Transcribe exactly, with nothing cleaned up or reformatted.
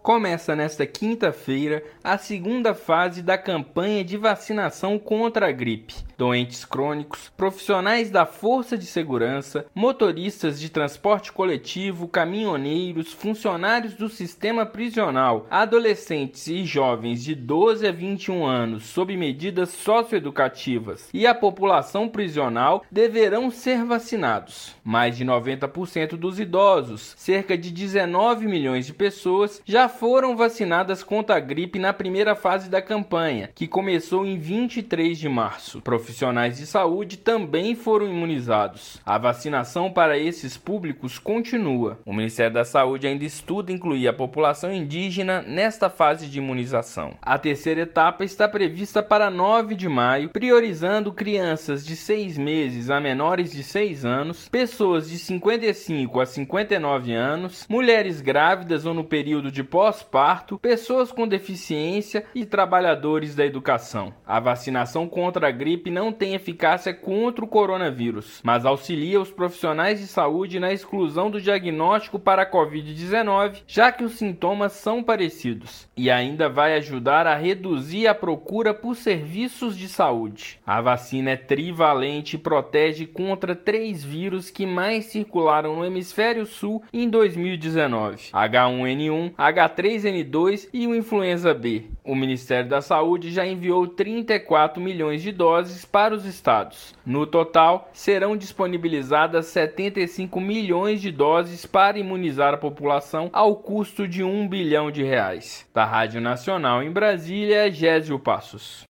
Começa nesta quinta-feira a segunda fase da campanha de vacinação contra a gripe. Doentes crônicos, profissionais da força de segurança, motoristas de transporte coletivo, caminhoneiros, funcionários do sistema prisional, adolescentes e jovens de doze a vinte e um anos sob medidas socioeducativas e a população prisional deverão ser vacinados. Mais de noventa por cento dos idosos, cerca de dezenove milhões de pessoas, já foram vacinadas contra a gripe na primeira fase da campanha, que começou em vinte e três de março. Profissionais de saúde também foram imunizados. A vacinação para esses públicos continua. O Ministério da Saúde ainda estuda incluir a população indígena nesta fase de imunização. A terceira etapa está prevista para nove de maio, priorizando crianças de seis meses a menores de seis anos, pessoas de cinquenta e cinco a cinquenta e nove anos, mulheres grávidas ou no período de pós-parto, pessoas com deficiência e trabalhadores da educação. A vacinação contra a gripe não tem eficácia contra o coronavírus, mas auxilia os profissionais de saúde na exclusão do diagnóstico para a covid dezenove, já que os sintomas são parecidos, e ainda vai ajudar a reduzir a procura por serviços de saúde. A vacina é trivalente e protege contra três vírus que mais circularam no hemisfério sul em dois mil e dezenove: H um N um, H três N dois e o influenza B. O Ministério da Saúde já enviou trinta e quatro milhões de doses para os estados. No total, serão disponibilizadas setenta e cinco milhões de doses para imunizar a população ao custo de um bilhão de reais. Da Rádio Nacional em Brasília, Gésio Passos.